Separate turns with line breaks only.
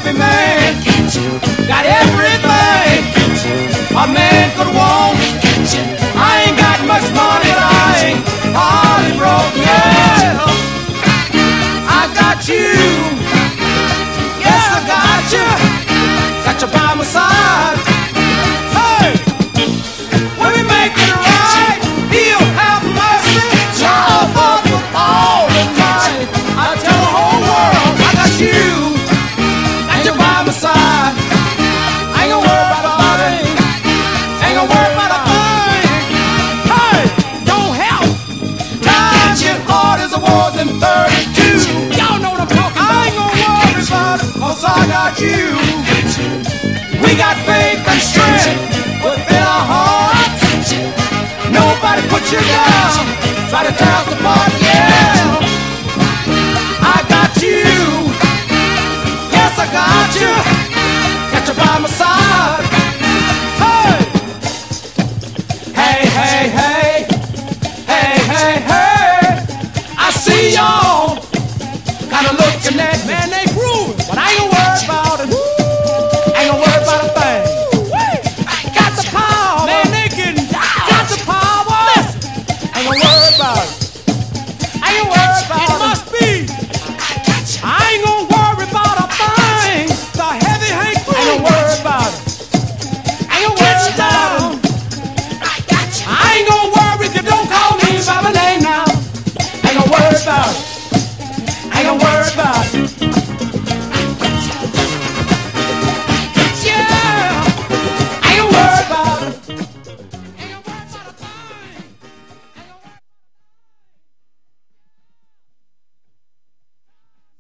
happy man. Got everything a man could want. I ain't got much money, but I ain't hardly broke. Yeah, I got you. Yes, I got you. Got you by my side. Hey, when we make it right, He'll have mercy. Jehovah the Almighty. I tell the whole world I got you. Got you by my side. I ain't gonna worry about a thing. Ain't gonna worry about a thing. Hey, don't help. Times get hard as it was in 32. Y'all know what I'm talking about. I ain't gonna worry about it, 'cause I got you. We got faith and strength within our hearts. Nobody put you down, try to tear us apart. Yeah, I got you. Yes, I got you. Got you by my side. Hey, hey, hey, hey, hey, hey, hey. I see y'all kind of looking at, man, they grooving, but I ain't gonna worry about it.